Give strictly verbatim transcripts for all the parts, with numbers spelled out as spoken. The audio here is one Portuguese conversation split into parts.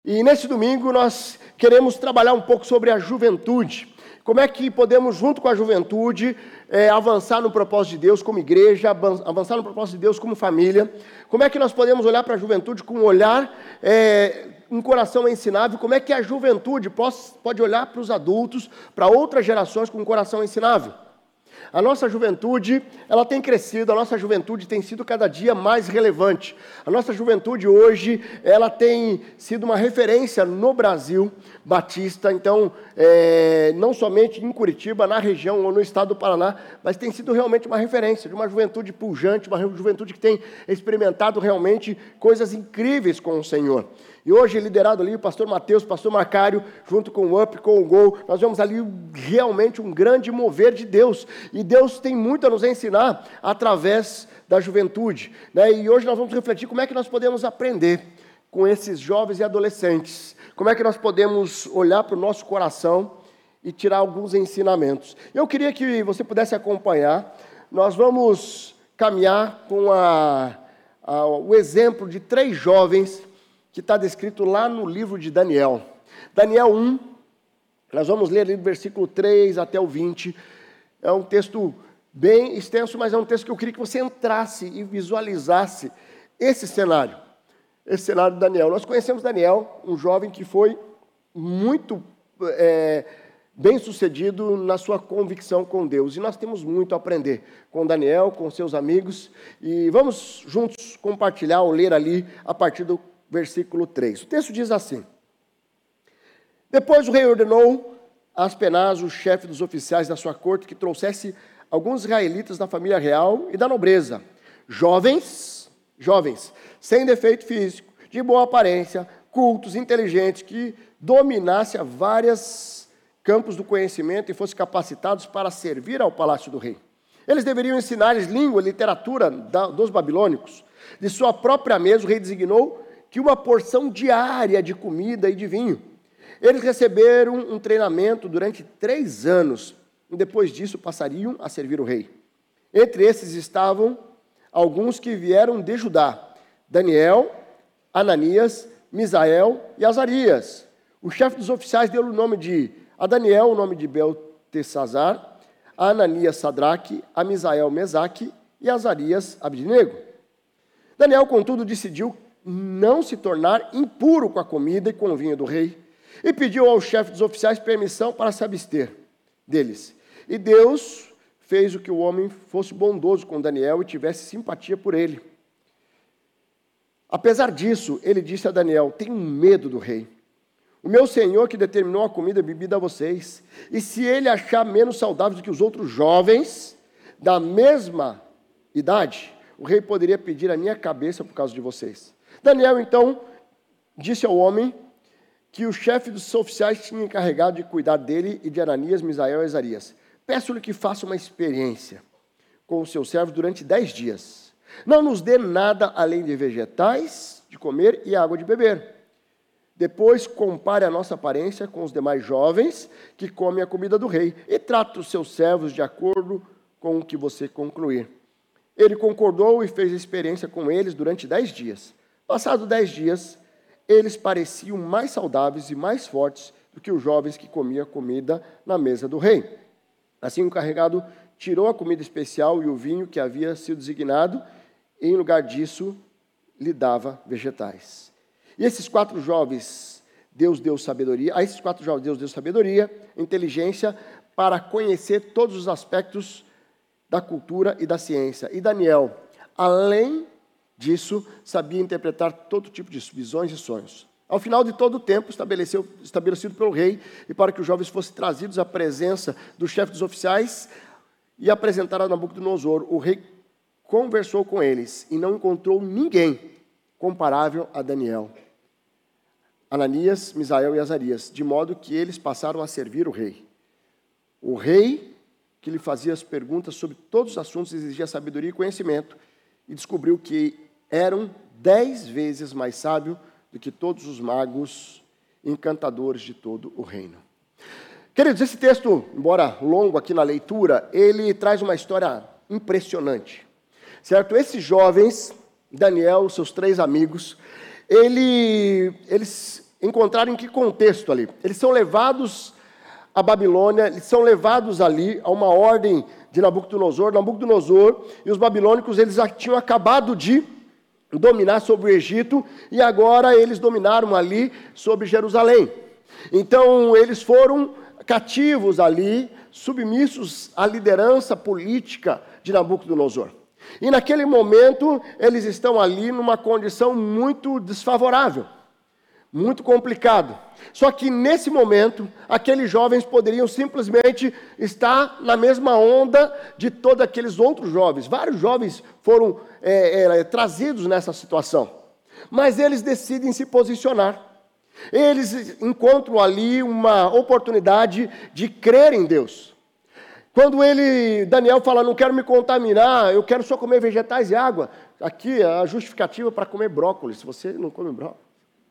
E nesse domingo nós queremos trabalhar um pouco sobre a juventude. Como é que podemos, junto com a juventude, é, avançar no propósito de Deus como igreja, avançar no propósito de Deus como família. Como é que nós podemos olhar para a juventude com um olhar, é, um coração ensinável. Como é que a juventude pode, pode olhar para os adultos, para outras gerações com um coração ensinável. A nossa juventude, ela tem crescido, a nossa juventude tem sido cada dia mais relevante. A nossa juventude hoje, ela tem sido uma referência no Brasil batista, então, é, não somente em Curitiba, na região ou no estado do Paraná, mas tem sido realmente uma referência de uma juventude pujante, uma juventude que tem experimentado realmente coisas incríveis com o Senhor. E hoje, liderado ali, o pastor Mateus, o pastor Macário, junto com o Up, com o Gol, nós vemos ali realmente um grande mover de Deus. E Deus tem muito a nos ensinar através da juventude, né? E hoje nós vamos refletir como é que nós podemos aprender com esses jovens e adolescentes. Como é que nós podemos olhar para o nosso coração e tirar alguns ensinamentos. Eu queria que você pudesse acompanhar. Nós vamos caminhar com a, a, o exemplo de três jovens que está descrito lá no livro de Daniel. Daniel um, nós vamos ler ali do versículo três até o vinte. É um texto bem extenso, mas é um texto que eu queria que você entrasse e visualizasse esse cenário. Esse cenário de Daniel. Nós conhecemos Daniel, um jovem que foi muito é, bem sucedido na sua convicção com Deus. E nós temos muito a aprender com Daniel, com seus amigos. E vamos juntos compartilhar ou ler ali a partir do versículo três. O texto diz assim: Depois o rei ordenou a Aspenaz, o chefe dos oficiais da sua corte, que trouxesse alguns israelitas da família real e da nobreza, jovens, jovens, sem defeito físico, de boa aparência, cultos, inteligentes, que dominassem vários campos do conhecimento e fossem capacitados para servir ao palácio do rei. Eles deveriam ensinar-lhes língua e literatura dos babilônicos. De sua própria mesa, o rei designou que uma porção diária de comida e de vinho. Eles receberam um treinamento durante três anos, e depois disso passariam a servir o rei. Entre esses estavam alguns que vieram de Judá: Daniel, Ananias, Misael e Azarias. O chefe dos oficiais deu o nome de, a Daniel o nome de Beltesazar, a Ananias Sadraque, a Misael Mesaque e a Azarias Abednego. Daniel, contudo, decidiu não se tornar impuro com a comida e com o vinho do rei, e pediu ao chefe dos oficiais permissão para se abster deles. E Deus fez o que o homem fosse bondoso com Daniel e tivesse simpatia por ele. Apesar disso, ele disse a Daniel: tenho medo do rei, o meu senhor que determinou a comida e a bebida a vocês, e se ele achar menos saudáveis do que os outros jovens da mesma idade, o rei poderia pedir a minha cabeça por causa de vocês. Daniel, então, disse ao homem que o chefe dos oficiais tinha encarregado de cuidar dele e de Ananias, Misael e Azarias: peço-lhe que faça uma experiência com os seus servos durante dez dias. Não nos dê nada além de vegetais de comer e água de beber. Depois compare a nossa aparência com os demais jovens que comem a comida do rei e trate os seus servos de acordo com o que você concluir. Ele concordou e fez a experiência com eles durante dez dias. Passados dez dias, eles pareciam mais saudáveis e mais fortes do que os jovens que comiam comida na mesa do rei. Assim, o encarregado tirou a comida especial e o vinho que havia sido designado, e em lugar disso, lhe dava vegetais. E esses quatro jovens, Deus deu sabedoria, a esses quatro jovens Deus deu sabedoria, inteligência, para conhecer todos os aspectos da cultura e da ciência. E Daniel, além disso, sabia interpretar todo tipo de visões e sonhos. Ao final de todo o tempo estabeleceu, estabelecido pelo rei, e para que os jovens fossem trazidos à presença do chefe dos oficiais e apresentaram a Nabucodonosor, o rei conversou com eles e não encontrou ninguém comparável a Daniel, Ananias, Misael e Azarias, de modo que eles passaram a servir o rei. O rei, que lhe fazia as perguntas sobre todos os assuntos, exigia sabedoria e conhecimento, e descobriu que eram dez vezes mais sábio do que todos os magos encantadores de todo o reino. Queridos, esse texto, embora longo aqui na leitura, ele traz uma história impressionante, certo? Esses jovens, Daniel, seus três amigos, ele, eles encontraram em que contexto ali? Eles são levados à Babilônia, eles são levados ali a uma ordem de Nabucodonosor. Nabucodonosor e os babilônicos, eles já tinham acabado de dominar sobre o Egito, e agora eles dominaram ali sobre Jerusalém. Então, eles foram cativos ali, submissos à liderança política de Nabucodonosor. E naquele momento, eles estão ali numa condição muito desfavorável, muito complicado. Só que nesse momento, aqueles jovens poderiam simplesmente estar na mesma onda de todos aqueles outros jovens. Vários jovens foram é, é, trazidos nessa situação. Mas eles decidem se posicionar. Eles encontram ali uma oportunidade de crer em Deus. Quando ele, Daniel fala, não quero me contaminar, eu quero só comer vegetais e água. Aqui a justificativa para comer brócolis, se você não come brócolis.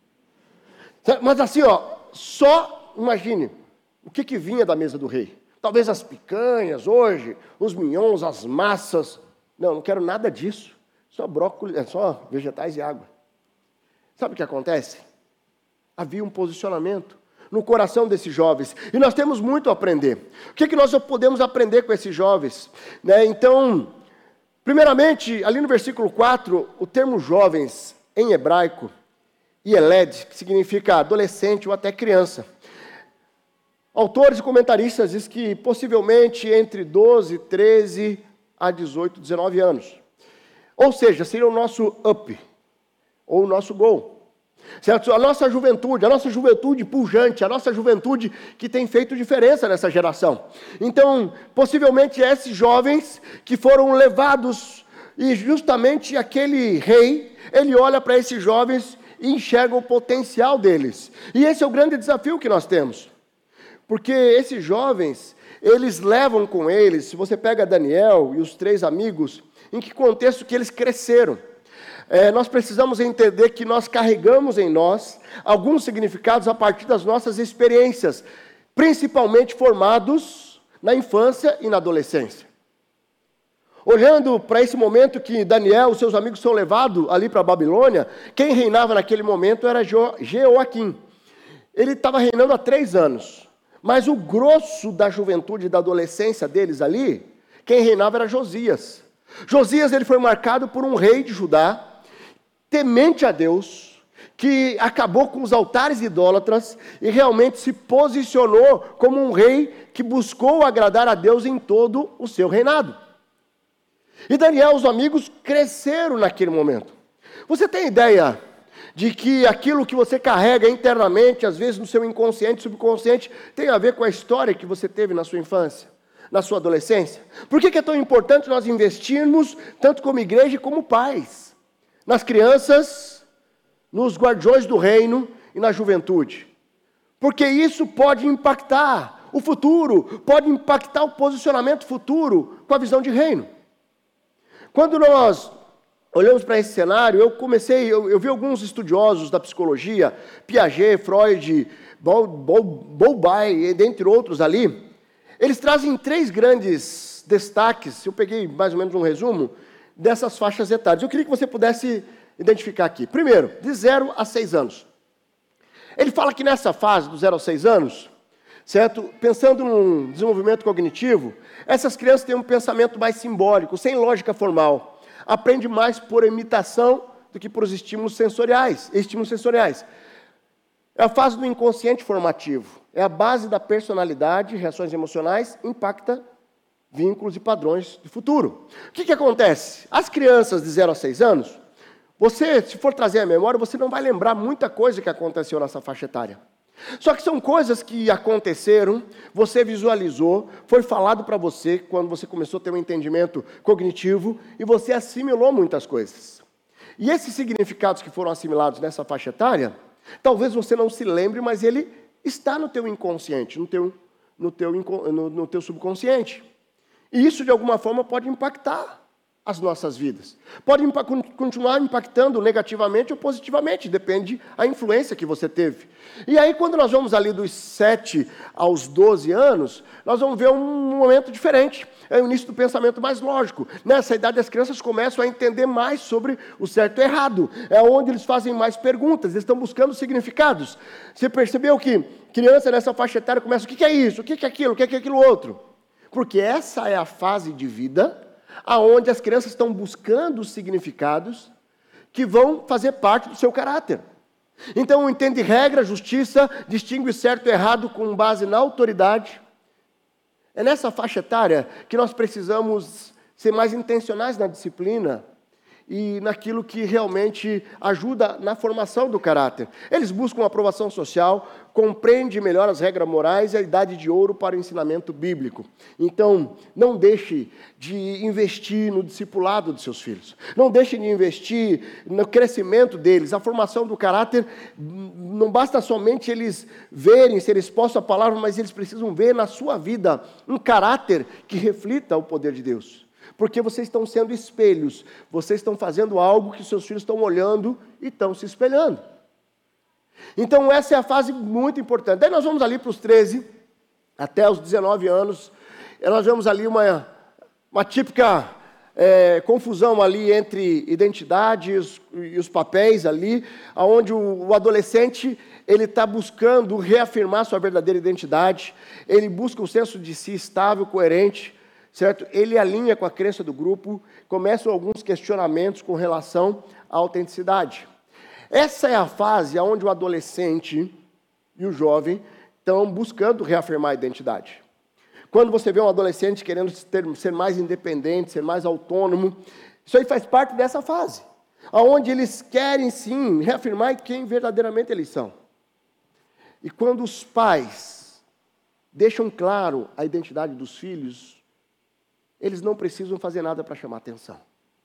Mas assim, ó, só imagine o que, que vinha da mesa do rei. Talvez as picanhas hoje, os mignons, as massas. Não, não quero nada disso. Só brócolis, é só vegetais e água. Sabe o que acontece? Havia um posicionamento no coração desses jovens. E nós temos muito a aprender. O que, que nós podemos aprender com esses jovens? Né? Então, primeiramente, ali no versículo quatro, o termo jovens em hebraico, Yeled, que significa adolescente ou até criança. Autores e comentaristas dizem que possivelmente entre doze, treze a dezoito, dezenove anos. Ou seja, seria o nosso up, ou o nosso goal. Certo? A nossa juventude, a nossa juventude pujante, a nossa juventude que tem feito diferença nessa geração. Então, possivelmente esses jovens que foram levados, e justamente aquele rei, ele olha para esses jovens e enxerga o potencial deles. E esse é o grande desafio que nós temos. Porque esses jovens, eles levam com eles, se você pega Daniel e os três amigos, em que contexto que eles cresceram. É, nós precisamos entender que nós carregamos em nós alguns significados a partir das nossas experiências, principalmente formados na infância e na adolescência. Olhando para esse momento que Daniel e seus amigos são levados ali para a Babilônia, quem reinava naquele momento era Jeoaquim. Ele estava reinando há três anos, mas o grosso da juventude e da adolescência deles ali, quem reinava era Josias. Josias ele foi marcado por um rei de Judá, temente a Deus, que acabou com os altares idólatras e realmente se posicionou como um rei que buscou agradar a Deus em todo o seu reinado. E Daniel e os amigos cresceram naquele momento. Você tem ideia de que aquilo que você carrega internamente, às vezes no seu inconsciente, subconsciente, tem a ver com a história que você teve na sua infância, na sua adolescência? Por que é tão importante nós investirmos, tanto como igreja como pais, nas crianças, nos guardiões do reino e na juventude? Porque isso pode impactar o futuro, pode impactar o posicionamento futuro com a visão de reino. Quando nós olhamos para esse cenário, eu comecei, eu, eu vi alguns estudiosos da psicologia, Piaget, Freud, Bowlby, dentre outros ali, eles trazem três grandes destaques, eu peguei mais ou menos um resumo, dessas faixas etárias. Eu queria que você pudesse identificar aqui. Primeiro, de zero a seis anos. Ele fala que nessa fase, dos zero aos seis anos, certo? Pensando num desenvolvimento cognitivo, essas crianças têm um pensamento mais simbólico, sem lógica formal. Aprende mais por imitação do que por os estímulos sensoriais. Estímulos sensoriais. É a fase do inconsciente formativo. É a base da personalidade, reações emocionais, impacta vínculos e padrões de futuro. O que, que acontece? As crianças de zero a seis anos, você, se for trazer a memória, você não vai lembrar muita coisa que aconteceu nessa faixa etária. Só que são coisas que aconteceram, você visualizou, foi falado para você quando você começou a ter um entendimento cognitivo e você assimilou muitas coisas. E esses significados que foram assimilados nessa faixa etária, talvez você não se lembre, mas ele está no teu inconsciente, no teu, no teu, no, no teu subconsciente. E isso, de alguma forma, pode impactar as nossas vidas. Pode impa- continuar impactando negativamente ou positivamente, depende da influência que você teve. E aí, quando nós vamos ali dos sete aos doze anos, nós vamos ver um momento diferente. É o início do pensamento mais lógico. Nessa idade, as crianças começam a entender mais sobre o certo e o errado. É onde eles fazem mais perguntas, eles estão buscando significados. Você percebeu que criança nessa faixa etária começa, o que é isso? O que é aquilo? O que é aquilo outro? Porque essa é a fase de vida aonde as crianças estão buscando os significados que vão fazer parte do seu caráter. Então, entende regra, justiça, distingue certo e errado com base na autoridade. É nessa faixa etária que nós precisamos ser mais intencionais na disciplina e naquilo que realmente ajuda na formação do caráter. Eles buscam aprovação social, compreendem melhor as regras morais e a idade de ouro para o ensinamento bíblico. Então, não deixe de investir no discipulado dos seus filhos. Não deixe de investir no crescimento deles. A formação do caráter, não basta somente eles verem, ser expostos à palavra, mas eles precisam ver na sua vida um caráter que reflita o poder de Deus. Porque vocês estão sendo espelhos, vocês estão fazendo algo que seus filhos estão olhando e estão se espelhando. Então essa é a fase muito importante. Daí nós vamos ali para os treze, até os dezenove anos, nós vemos ali uma, uma típica é, confusão ali entre identidade e os, e os papéis ali, onde o, o adolescente ele está buscando reafirmar sua verdadeira identidade, ele busca um senso de si estável, coerente, certo? Ele alinha com a crença do grupo, começam alguns questionamentos com relação à autenticidade. Essa é a fase onde o adolescente e o jovem estão buscando reafirmar a identidade. Quando você vê um adolescente querendo ter, ser mais independente, ser mais autônomo, isso aí faz parte dessa fase, onde eles querem sim reafirmar quem verdadeiramente eles são. E quando os pais deixam claro a identidade dos filhos, eles não precisam fazer nada para chamar atenção.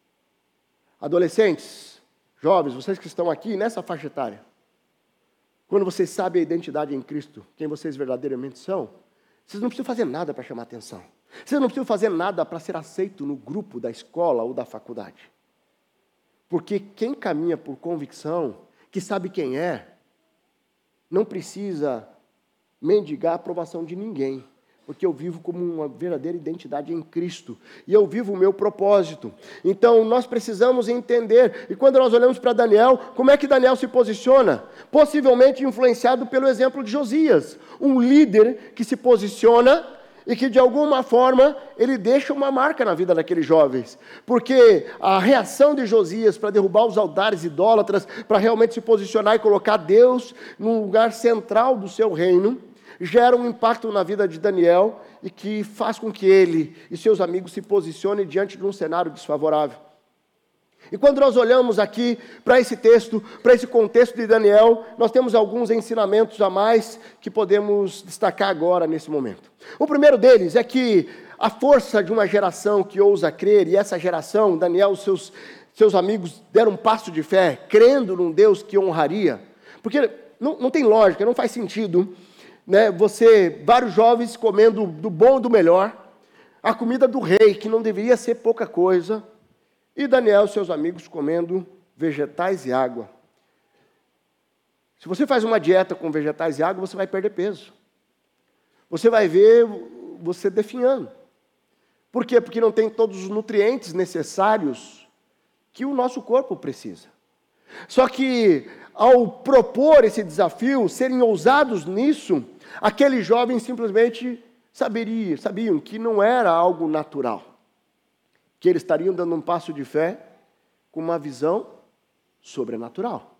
Adolescentes, jovens, vocês que estão aqui nessa faixa etária, quando vocês sabem a identidade em Cristo, quem vocês verdadeiramente são, vocês não precisam fazer nada para chamar atenção. Vocês não precisam fazer nada para ser aceito no grupo da escola ou da faculdade. Porque quem caminha por convicção, que sabe quem é, não precisa mendigar a aprovação de ninguém. Porque eu vivo como uma verdadeira identidade em Cristo. E eu vivo o meu propósito. Então, nós precisamos entender. E quando nós olhamos para Daniel, como é que Daniel se posiciona? Possivelmente influenciado pelo exemplo de Josias. Um líder que se posiciona e que, de alguma forma, ele deixa uma marca na vida daqueles jovens. Porque a reação de Josias para derrubar os altares idólatras, para realmente se posicionar e colocar Deus num lugar central do seu reino, gera um impacto na vida de Daniel e que faz com que ele e seus amigos se posicionem diante de um cenário desfavorável. E quando nós olhamos aqui para esse texto, para esse contexto de Daniel, nós temos alguns ensinamentos a mais que podemos destacar agora nesse momento. O primeiro deles é que a força de uma geração que ousa crer, e essa geração, Daniel e seus, seus amigos deram um passo de fé, crendo num Deus que honraria, porque não, não tem lógica, não faz sentido, né, você, vários jovens comendo do bom e do melhor, a comida do rei, que não deveria ser pouca coisa, e Daniel e seus amigos comendo vegetais e água. Se você faz uma dieta com vegetais e água, você vai perder peso. Você vai ver você definhando. Por quê? Porque não tem todos os nutrientes necessários que o nosso corpo precisa. Só que, ao propor esse desafio, serem ousados nisso, aqueles jovens simplesmente saberiam, sabiam que não era algo natural, que eles estariam dando um passo de fé com uma visão sobrenatural.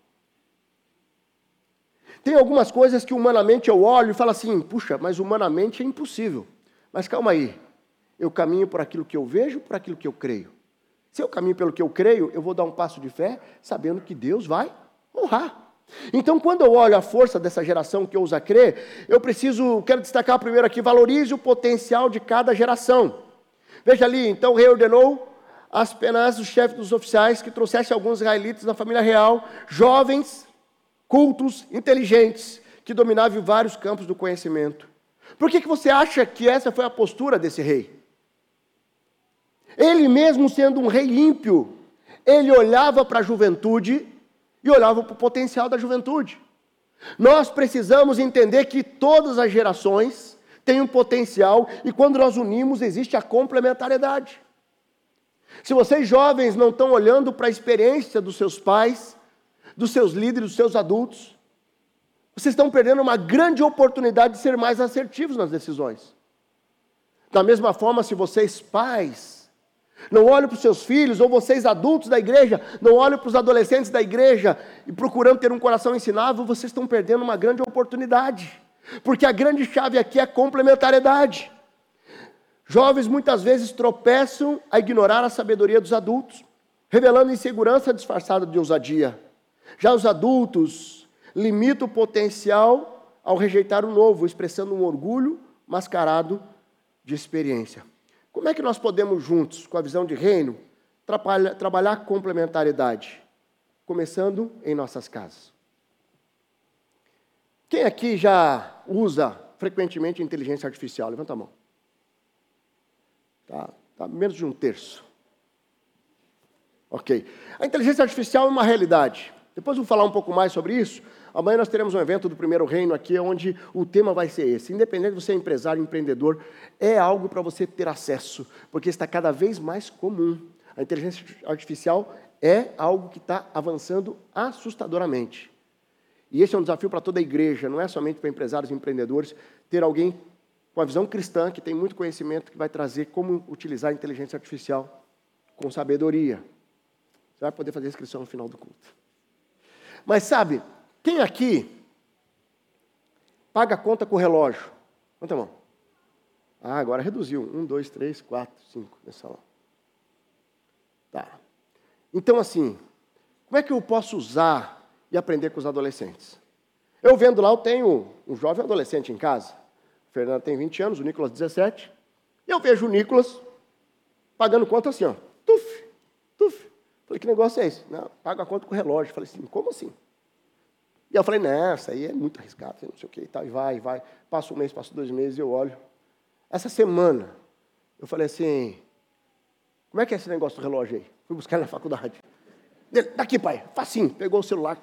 Tem algumas coisas que humanamente eu olho e falo assim, puxa, mas humanamente é impossível. Mas calma aí, eu caminho por aquilo que eu vejo, por aquilo que eu creio. Se eu caminho pelo que eu creio, eu vou dar um passo de fé, sabendo que Deus vai honrar. Então, quando eu olho a força dessa geração que ousa crer, eu preciso, quero destacar primeiro aqui, valorize o potencial de cada geração. Veja ali, então o rei ordenou as penas dos chefes dos oficiais que trouxessem alguns israelitas da família real, jovens, cultos, inteligentes, que dominavam vários campos do conhecimento. Por que que você acha que essa foi a postura desse rei? Ele mesmo sendo um rei ímpio, ele olhava para a juventude e olhava para o potencial da juventude. Nós precisamos entender que todas as gerações têm um potencial e quando nós unimos existe a complementariedade. Se vocês jovens não estão olhando para a experiência dos seus pais, dos seus líderes, dos seus adultos, vocês estão perdendo uma grande oportunidade de ser mais assertivos nas decisões. Da mesma forma, se vocês pais não olham para os seus filhos, ou vocês adultos da igreja, não olham para os adolescentes da igreja, e procurando ter um coração ensinável, vocês estão perdendo uma grande oportunidade. Porque a grande chave aqui é a complementariedade. Jovens muitas vezes tropeçam a ignorar a sabedoria dos adultos, revelando insegurança disfarçada de ousadia. Já os adultos limitam o potencial ao rejeitar o novo, expressando um orgulho mascarado de experiência. Como é que nós podemos juntos, com a visão de reino, trabalhar, trabalhar a complementariedade? Começando em nossas casas. Quem aqui já usa frequentemente inteligência artificial? Levanta a mão. Tá, tá menos de um terço. Ok. A inteligência artificial é uma realidade. Depois eu vou falar um pouco mais sobre isso. Amanhã nós teremos um evento do Primeiro Reino aqui, onde o tema vai ser esse. Independente de você ser empresário, empreendedor, é algo para você ter acesso, porque está cada vez mais comum. A inteligência artificial é algo que está avançando assustadoramente. E esse é um desafio para toda a igreja, não é somente para empresários e empreendedores, ter alguém com a visão cristã, que tem muito conhecimento, que vai trazer como utilizar a inteligência artificial com sabedoria. Você vai poder fazer a inscrição no final do culto. Mas sabe, quem aqui paga a conta com o relógio? Levanta a mão. Ah, agora reduziu. Um, dois, três, quatro, cinco nesse salão. Tá. Então, assim, como é que eu posso usar e aprender com os adolescentes? Eu vendo lá, eu tenho um jovem adolescente em casa. O Fernando tem vinte anos, o Nicolas dezessete. E eu vejo o Nicolas pagando conta assim, ó. Tuf, tuf. Falei, que negócio é esse? Não, paga a conta com o relógio. Falei assim, como assim? E eu falei, não, isso aí é muito arriscado, não sei o que e tal. E vai, vai. Passa um mês, passa dois meses, eu olho. Essa semana, eu falei assim, como é que é esse negócio do relógio aí? Fui buscar na faculdade. Ele, daqui, pai, facinho. Pegou o celular.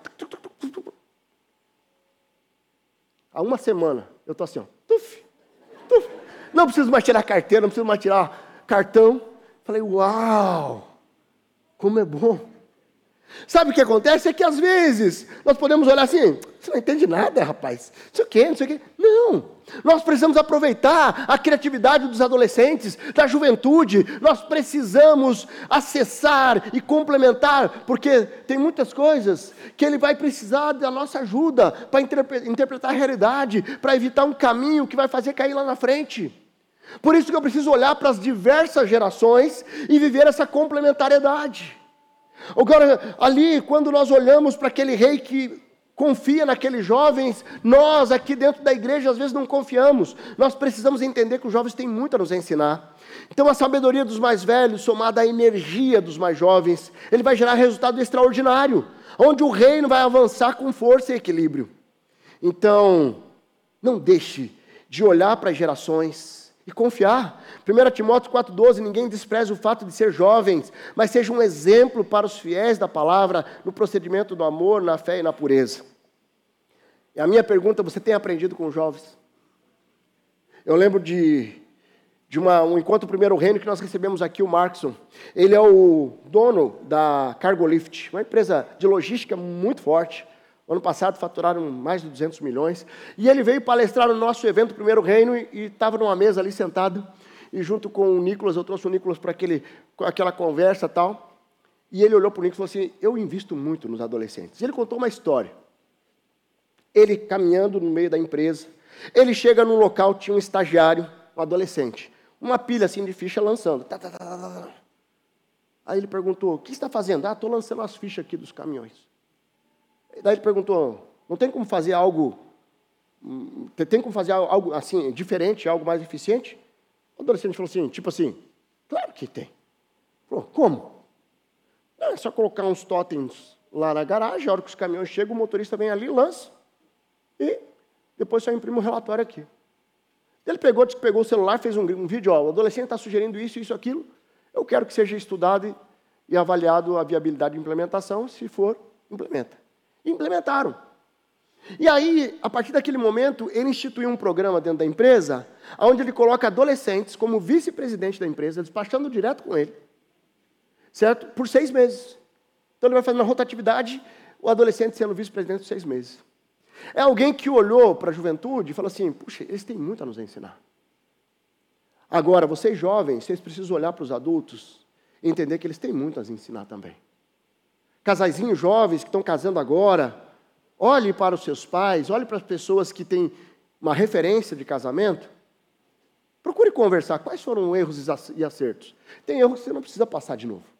Há uma semana, eu estou assim, ó. Tuf, tuf. Não preciso mais tirar carteira, não preciso mais tirar cartão. Falei, uau, como é bom. Sabe o que acontece? É que às vezes nós podemos olhar assim, você não entende nada, rapaz. Não sei o quê, não sei o quê. Não. Nós precisamos aproveitar a criatividade dos adolescentes, da juventude. Nós precisamos acessar e complementar, porque tem muitas coisas que ele vai precisar da nossa ajuda para interpretar a realidade, para evitar um caminho que vai fazer cair lá na frente. Por isso que eu preciso olhar para as diversas gerações e viver essa complementariedade. Agora, ali, quando nós olhamos para aquele rei que confia naqueles jovens, nós aqui dentro da igreja às vezes não confiamos. Nós precisamos entender que os jovens têm muito a nos ensinar. Então a sabedoria dos mais velhos, somada à energia dos mais jovens, ele vai gerar resultado extraordinário, onde o reino vai avançar com força e equilíbrio. Então, não deixe de olhar para as gerações e confiar. primeiro Timóteo quatro doze, ninguém despreze o fato de ser jovens, mas seja um exemplo para os fiéis da palavra, no procedimento do amor, na fé e na pureza. E a minha pergunta, você tem aprendido com os jovens? Eu lembro de, de uma, um encontro Primeiro Reino que nós recebemos aqui, o Markson. Ele é o dono da Cargolift, uma empresa de logística muito forte. Ano passado faturaram mais de duzentos milhões. E ele veio palestrar no nosso evento Primeiro Reino e estava numa mesa ali sentado. E junto com o Nicolas, eu trouxe o Nicolas para aquela conversa e tal. E ele olhou para o Nicolas e falou assim, eu invisto muito nos adolescentes. E ele contou uma história. Ele caminhando no meio da empresa. Ele chega num local, tinha um estagiário, um adolescente. Uma pilha assim de ficha lançando. Tá, tá, tá, tá, tá. Aí ele perguntou, o que você está fazendo? Ah, estou lançando as fichas aqui dos caminhões. Daí ele perguntou, não tem como fazer algo, tem como fazer algo assim, diferente, algo mais eficiente? O adolescente falou assim, tipo assim, claro que tem. Falou, como? Não, é só colocar uns totens lá na garagem, a hora que os caminhões chegam, o motorista vem ali, lança, e depois só imprime um relatório aqui. Ele pegou, disse que pegou o celular, fez um, um vídeo, ó, o adolescente está sugerindo isso, isso, aquilo, eu quero que seja estudado e avaliado a viabilidade de implementação, se for, implementa. Implementaram. E aí, a partir daquele momento, ele instituiu um programa dentro da empresa, onde ele coloca adolescentes como vice-presidente da empresa, despachando direto com ele, certo? Por seis meses. Então ele vai fazer uma rotatividade, o adolescente sendo vice-presidente por seis meses. É alguém que olhou para a juventude e falou assim, puxa, eles têm muito a nos ensinar. Agora, vocês jovens, vocês precisam olhar para os adultos e entender que eles têm muito a nos ensinar também. Casaizinhos jovens que estão casando agora, olhe para os seus pais, olhe para as pessoas que têm uma referência de casamento. Procure conversar quais foram erros e acertos. Tem erros que você não precisa passar de novo.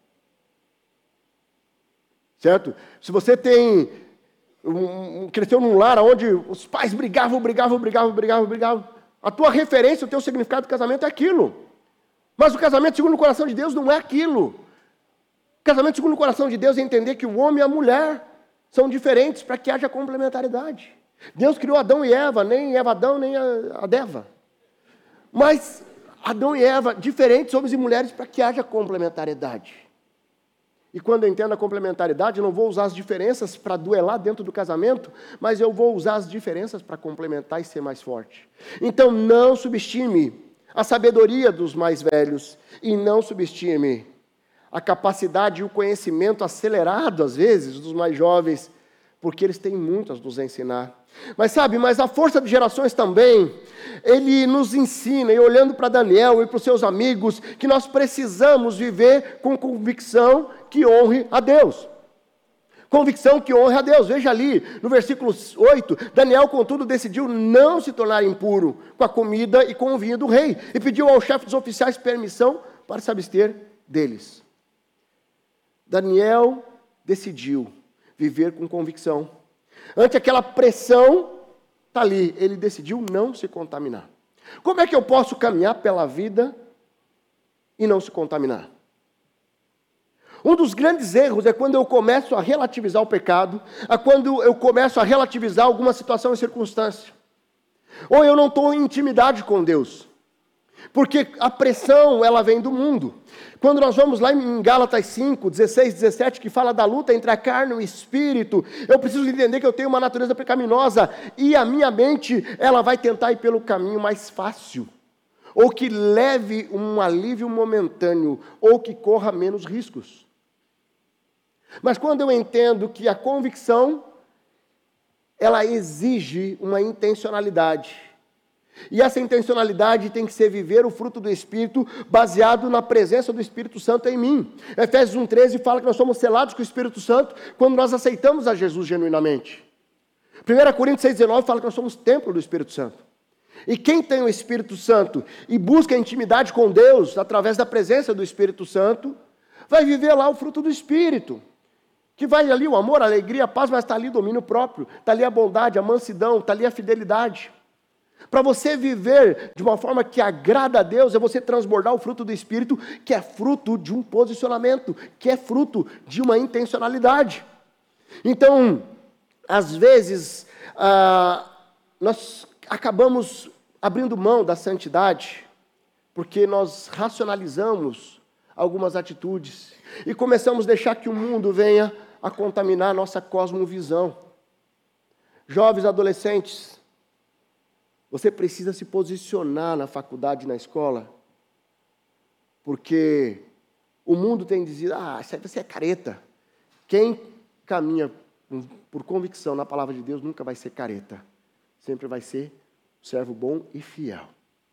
Certo? Se você tem um, um, cresceu num lar onde os pais brigavam, brigavam, brigavam, brigavam, brigavam, a tua referência, o teu significado de casamento é aquilo. Mas o casamento segundo o coração de Deus não é aquilo. O casamento segundo o coração de Deus é entender que o homem e a mulher são diferentes para que haja complementaridade. Deus criou Adão e Eva, nem Eva Adão, nem a Deva. Mas Adão e Eva, diferentes homens e mulheres para que haja complementariedade. E quando eu entendo a complementaridade, eu não vou usar as diferenças para duelar dentro do casamento, mas eu vou usar as diferenças para complementar e ser mais forte. Então, não subestime a sabedoria dos mais velhos e não subestime a capacidade e o conhecimento acelerado, às vezes, dos mais jovens, porque eles têm muito a nos ensinar. Mas sabe, mas a força de gerações também, ele nos ensina, e olhando para Daniel e para os seus amigos, que nós precisamos viver com convicção que honre a Deus. Convicção que honre a Deus. Veja ali, no versículo oito, Daniel, contudo, decidiu não se tornar impuro com a comida e com o vinho do rei, e pediu ao chefe dos oficiais permissão para se abster deles. Daniel decidiu viver com convicção. Ante aquela pressão, está ali, ele decidiu não se contaminar. Como é que eu posso caminhar pela vida e não se contaminar? Um dos grandes erros é quando eu começo a relativizar o pecado, é quando eu começo a relativizar alguma situação e circunstância. Ou eu não estou em intimidade com Deus. Porque a pressão, ela vem do mundo. Quando nós vamos lá em Gálatas cinco, dezesseis, dezessete, que fala da luta entre a carne e o espírito, eu preciso entender que eu tenho uma natureza pecaminosa, e a minha mente, ela vai tentar ir pelo caminho mais fácil, ou que leve um alívio momentâneo, ou que corra menos riscos. Mas quando eu entendo que a convicção, ela exige uma intencionalidade, e essa intencionalidade tem que ser viver o fruto do Espírito, baseado na presença do Espírito Santo em mim. Efésios um, treze fala que nós somos selados com o Espírito Santo quando nós aceitamos a Jesus genuinamente. primeira Coríntios seis, dezenove fala que nós somos templo do Espírito Santo. E quem tem o Espírito Santo e busca intimidade com Deus, através da presença do Espírito Santo, vai viver lá o fruto do Espírito. Que vai ali o amor, a alegria, a paz, mas está ali o domínio próprio, está ali a bondade, a mansidão, está ali a fidelidade. Para você viver de uma forma que agrada a Deus, é você transbordar o fruto do Espírito, que é fruto de um posicionamento, que é fruto de uma intencionalidade. Então, às vezes, ah, nós acabamos abrindo mão da santidade, porque nós racionalizamos algumas atitudes e começamos a deixar que o mundo venha a contaminar a nossa cosmovisão. Jovens, adolescentes, você precisa se posicionar na faculdade, na escola, porque o mundo tem dizido, ah, você é careta. Quem caminha por convicção na palavra de Deus nunca vai ser careta. Sempre vai ser servo bom e fiel.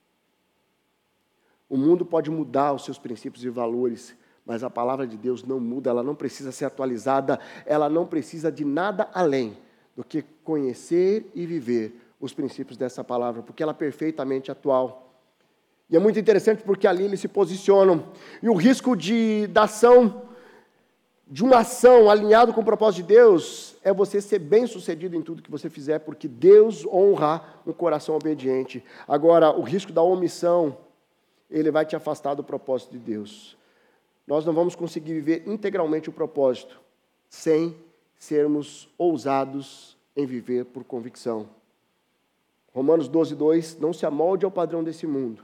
O mundo pode mudar os seus princípios e valores, mas a palavra de Deus não muda, ela não precisa ser atualizada, ela não precisa de nada além do que conhecer e viver os princípios dessa palavra, porque ela é perfeitamente atual. E é muito interessante porque ali eles se posicionam. E o risco de, da ação, de uma ação alinhada com o propósito de Deus, é você ser bem sucedido em tudo que você fizer, porque Deus honra um coração obediente. Agora, o risco da omissão, ele vai te afastar do propósito de Deus. Nós não vamos conseguir viver integralmente o propósito sem sermos ousados em viver por convicção. Romanos doze, dois, não se amolde ao padrão desse mundo,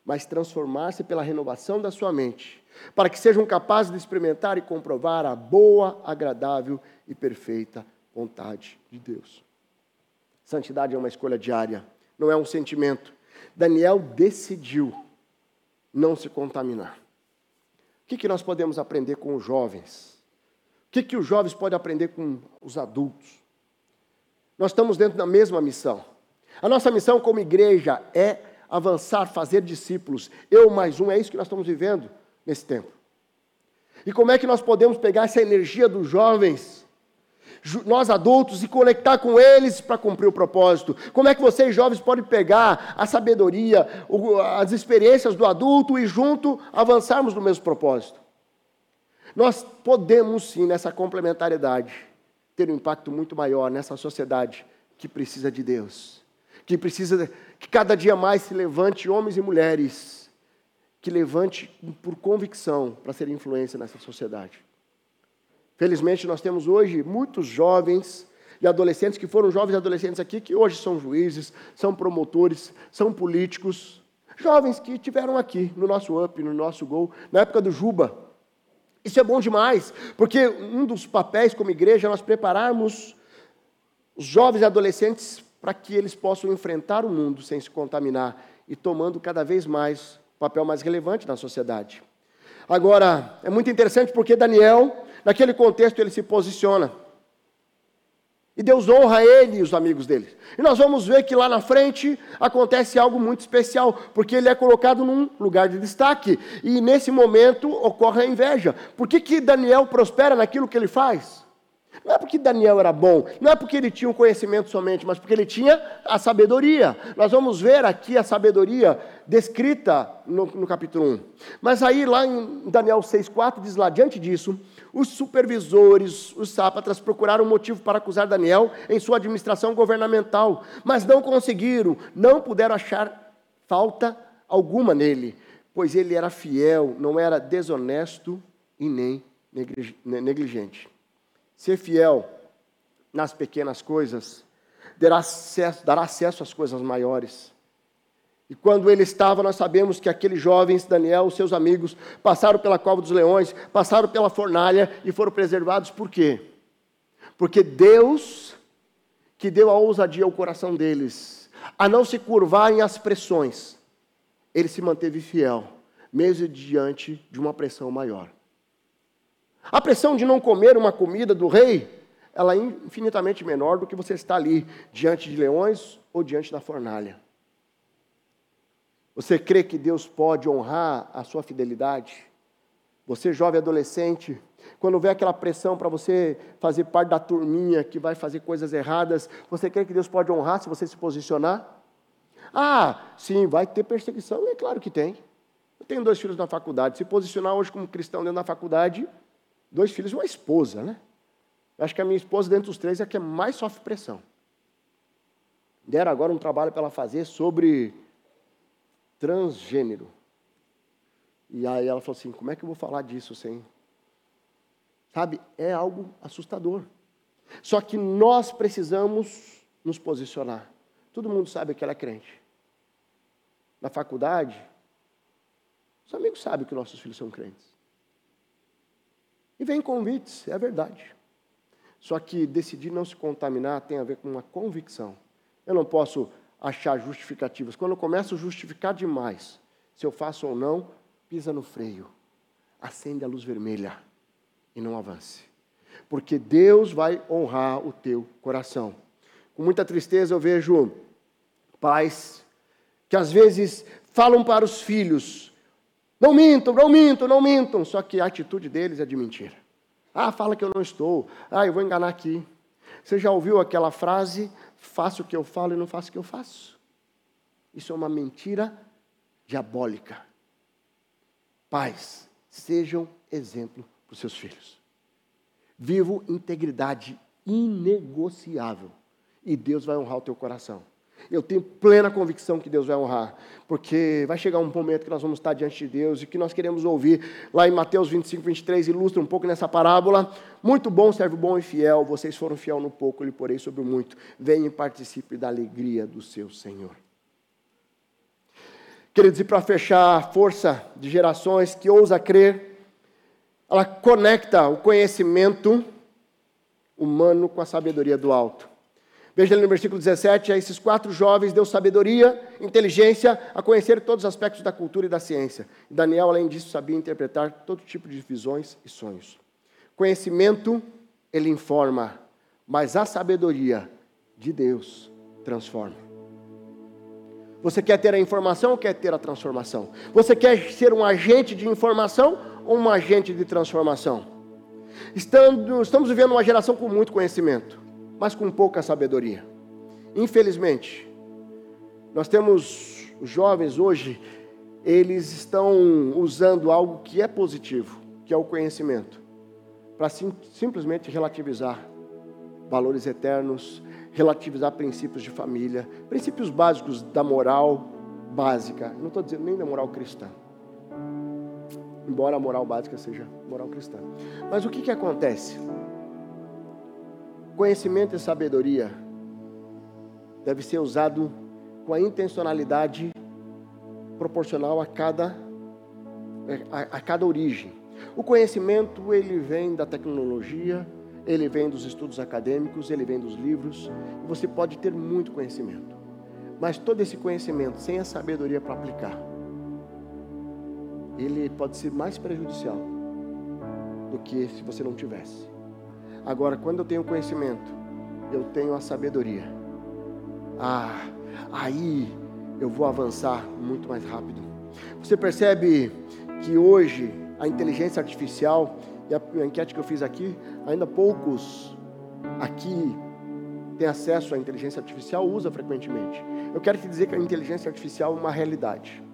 mas transformar-se pela renovação da sua mente, para que sejam capazes de experimentar e comprovar a boa, agradável e perfeita vontade de Deus. Santidade é uma escolha diária, não é um sentimento. Daniel decidiu não se contaminar. O que, que nós podemos aprender com os jovens? O que, que os jovens podem aprender com os adultos? Nós estamos dentro da mesma missão. A nossa missão como igreja é avançar, fazer discípulos. Eu mais um, é isso que nós estamos vivendo nesse tempo. E como é que nós podemos pegar essa energia dos jovens, nós adultos, e conectar com eles para cumprir o propósito? Como é que vocês jovens podem pegar a sabedoria, as experiências do adulto e junto avançarmos no mesmo propósito? Nós podemos sim, nessa complementariedade, ter um impacto muito maior nessa sociedade que precisa de Deus, que precisa que cada dia mais se levante homens e mulheres, que levante por convicção para ser influência nessa sociedade. Felizmente, nós temos hoje muitos jovens e adolescentes, que foram jovens e adolescentes aqui, que hoje são juízes, são promotores, são políticos. Jovens que tiveram aqui, no nosso UP, no nosso Gol, na época do Juba. Isso é bom demais, porque um dos papéis como igreja é nós prepararmos os jovens e adolescentes para que eles possam enfrentar o mundo sem se contaminar e tomando cada vez mais um papel mais relevante na sociedade. Agora, é muito interessante porque Daniel, naquele contexto, ele se posiciona. E Deus honra ele e os amigos dele. E nós vamos ver que lá na frente acontece algo muito especial, porque ele é colocado num lugar de destaque. E nesse momento ocorre a inveja. Por que que Daniel prospera naquilo que ele faz? Não é porque Daniel era bom, não é porque ele tinha um conhecimento somente, mas porque ele tinha a sabedoria. Nós vamos ver aqui a sabedoria descrita no, no capítulo um. Mas aí lá em Daniel seis, quatro, diz lá, diante disso, os supervisores, os sátrapas, procuraram um motivo para acusar Daniel em sua administração governamental, mas não conseguiram, não puderam achar falta alguma nele, pois ele era fiel, não era desonesto e nem negligente. Ser fiel nas pequenas coisas dará acesso, dará acesso às coisas maiores. E quando ele estava, nós sabemos que aqueles jovens, Daniel, os seus amigos, passaram pela cova dos leões, passaram pela fornalha e foram preservados. Por quê? Porque Deus, que deu a ousadia ao coração deles, a não se curvarem às pressões, ele se manteve fiel, mesmo diante de uma pressão maior. A pressão de não comer uma comida do rei, ela é infinitamente menor do que você estar ali diante de leões ou diante da fornalha. Você crê que Deus pode honrar a sua fidelidade? Você, jovem adolescente, quando vê aquela pressão para você fazer parte da turminha que vai fazer coisas erradas, você crê que Deus pode honrar se você se posicionar? Ah, sim, vai ter perseguição, é claro que tem. Eu tenho dois filhos na faculdade, se posicionar hoje como cristão dentro da faculdade, dois filhos e uma esposa, né? Eu acho que a minha esposa, dentro dos três, é a que mais sofre pressão. Deram agora um trabalho para ela fazer sobre transgênero. E aí ela falou assim, como é que eu vou falar disso sem... Sabe, é algo assustador. Só que nós precisamos nos posicionar. Todo mundo sabe que ela é crente. Na faculdade, os amigos sabem que nossos filhos são crentes. E vem convites, é verdade. Só que decidir não se contaminar tem a ver com uma convicção. Eu não posso achar justificativas. Quando eu começo a justificar demais, se eu faço ou não, pisa no freio. Acende a luz vermelha e não avance. Porque Deus vai honrar o teu coração. Com muita tristeza eu vejo pais que às vezes falam para os filhos, não mintam, não mintam, não mintam. Só que a atitude deles é de mentira. Ah, fala que eu não estou. Ah, eu vou enganar aqui. Você já ouviu aquela frase, faço o que eu falo e não faço o que eu faço? Isso é uma mentira diabólica. Pais, sejam exemplo para os seus filhos. Vivam integridade inegociável. E Deus vai honrar o teu coração. Eu tenho plena convicção que Deus vai honrar, porque vai chegar um momento que nós vamos estar diante de Deus e que nós queremos ouvir, lá em Mateus vinte e cinco, vinte e três, ilustra um pouco nessa parábola. Muito bom, servo bom e fiel, vocês foram fiel no pouco, eu lhe porei sobre o muito. Venha e participe da alegria do seu Senhor. Queridos, e para fechar, a força de gerações que ousa crer, ela conecta o conhecimento humano com a sabedoria do alto. Veja ali no versículo dezessete, a esses quatro jovens deu sabedoria, inteligência, a conhecer todos os aspectos da cultura e da ciência. E Daniel, além disso, sabia interpretar todo tipo de visões e sonhos. Conhecimento, ele informa, mas a sabedoria de Deus transforma. Você quer ter a informação ou quer ter a transformação? Você quer ser um agente de informação ou um agente de transformação? Estamos, estamos vivendo uma geração com muito conhecimento, mas com pouca sabedoria. Infelizmente, nós temos os jovens hoje, eles estão usando algo que é positivo, que é o conhecimento, para sim, simplesmente relativizar valores eternos, relativizar princípios de família, princípios básicos da moral básica. Não estou dizendo nem da moral cristã, embora a moral básica seja moral cristã. Mas o que, que acontece? Conhecimento e sabedoria deve ser usado com a intencionalidade proporcional a cada, a, a cada origem. O conhecimento, ele vem da tecnologia, ele vem dos estudos acadêmicos, ele vem dos livros. Você pode ter muito conhecimento, mas todo esse conhecimento, sem a sabedoria para aplicar, ele pode ser mais prejudicial do que se você não tivesse. Agora, quando eu tenho conhecimento, eu tenho a sabedoria. Ah, aí eu vou avançar muito mais rápido. Você percebe que hoje a inteligência artificial, e a enquete que eu fiz aqui, ainda poucos aqui têm acesso à inteligência artificial, usa frequentemente. Eu quero te dizer que a inteligência artificial é uma realidade.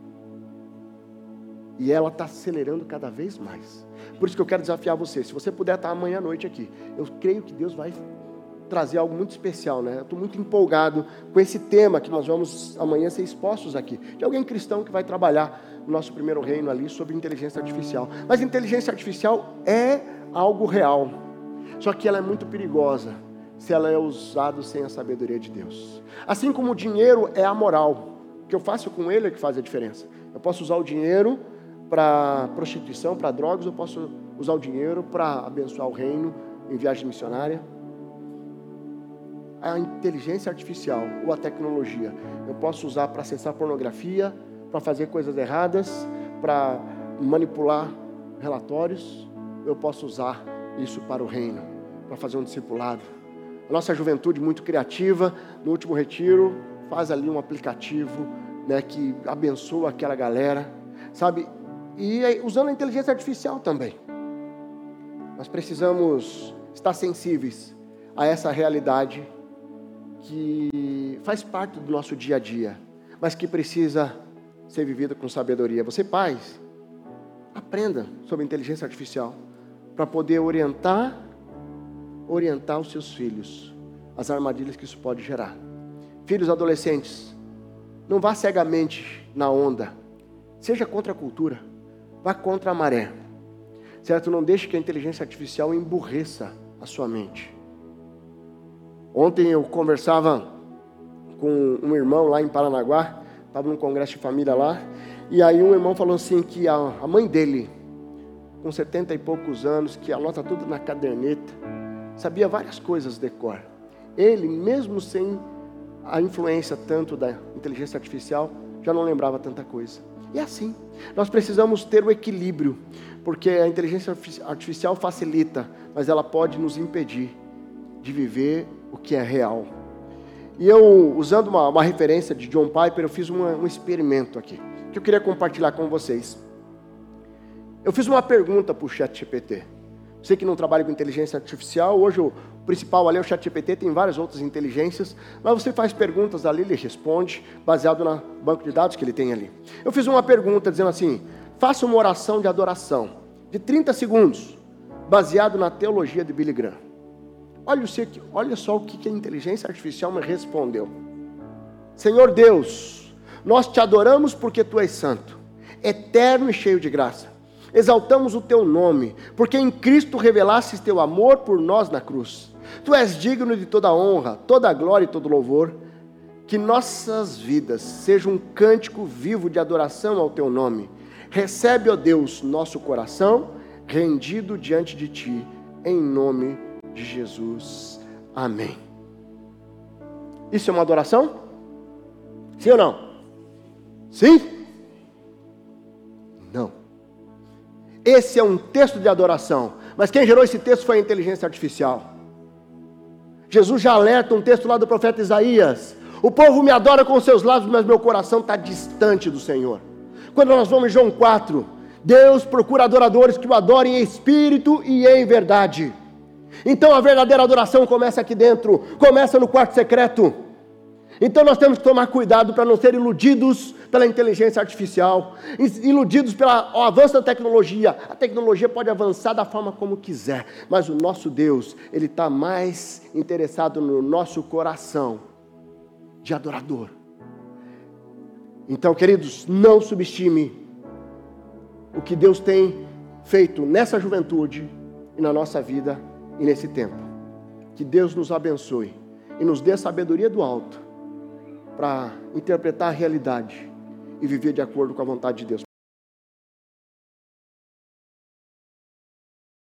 E ela está acelerando cada vez mais. Por isso que eu quero desafiar você. Se você puder estar amanhã à noite aqui, eu creio que Deus vai trazer algo muito especial, né? Eu estou muito empolgado com esse tema que nós vamos amanhã ser expostos aqui. De alguém cristão que vai trabalhar no nosso primeiro reino ali sobre inteligência artificial. Mas inteligência artificial é algo real. Só que ela é muito perigosa se ela é usada sem a sabedoria de Deus. Assim como o dinheiro é amoral. O que eu faço com ele é que faz a diferença. Eu posso usar o dinheiro para prostituição, para drogas, eu posso usar o dinheiro para abençoar o reino em viagem missionária. A inteligência artificial ou a tecnologia, eu posso usar para acessar pornografia, para fazer coisas erradas, para manipular relatórios. Eu posso usar isso para o reino, para fazer um discipulado. A nossa juventude muito criativa, no último retiro, faz ali um aplicativo, né, que abençoa aquela galera, sabe? E usando a inteligência artificial também. Nós precisamos estar sensíveis a essa realidade que faz parte do nosso dia a dia, mas que precisa ser vivida com sabedoria. Você, pais, aprenda sobre inteligência artificial para poder orientar, orientar os seus filhos, as armadilhas que isso pode gerar. Filhos adolescentes, não vá cegamente na onda, seja contra a cultura, vá contra a maré, certo? Não deixe que a inteligência artificial emburreça a sua mente. Ontem eu conversava com um irmão lá em Paranaguá, estava num congresso de família lá, e aí um irmão falou assim que a, a mãe dele, com setenta e poucos anos, que anota tudo na caderneta, sabia várias coisas de cor. Ele, mesmo sem a influência tanto da inteligência artificial, já não lembrava tanta coisa. E assim, nós precisamos ter o equilíbrio, porque a inteligência artificial facilita, mas ela pode nos impedir de viver o que é real. E eu, usando uma, uma referência de John Piper, eu fiz uma, um experimento aqui, que eu queria compartilhar com vocês. Eu fiz uma pergunta para o ChatGPT. Você que não trabalha com inteligência artificial, hoje o principal ali é o ChatGPT, tem várias outras inteligências, mas você faz perguntas ali, ele responde, baseado no banco de dados que ele tem ali. Eu fiz uma pergunta dizendo assim, faça uma oração de adoração, de trinta segundos, baseado na teologia de Billy Graham. Olha, olha só o que a inteligência artificial me respondeu. Senhor Deus, nós te adoramos porque Tu és santo, eterno e cheio de graça. Exaltamos o Teu nome, porque em Cristo revelastes Teu amor por nós na cruz. Tu és digno de toda honra, toda glória e todo louvor. que nossas vidas sejam um cântico vivo de adoração ao Teu nome. Recebe, ó Deus, nosso coração rendido diante de Ti, em nome de Jesus. Amém. Isso é uma adoração? Sim ou não? Sim? Não. Esse é um texto de adoração, mas quem gerou esse texto foi a inteligência artificial. Jesus já alerta um texto lá do profeta Isaías: o povo me adora com seus lábios, mas meu coração está distante do Senhor. Quando nós vamos em João quatro, Deus procura adoradores que o adorem em espírito e em verdade. Então a verdadeira adoração começa aqui dentro, começa no quarto secreto. Então nós temos que tomar cuidado para não ser iludidos pela inteligência artificial, iludidos pelo avanço da tecnologia. A tecnologia pode avançar da forma como quiser, mas o nosso Deus, Ele está mais interessado no nosso coração de adorador. Então, queridos, não subestime o que Deus tem feito nessa juventude e na nossa vida e nesse tempo. Que Deus nos abençoe e nos dê a sabedoria do alto para interpretar a realidade e viver de acordo com a vontade de Deus.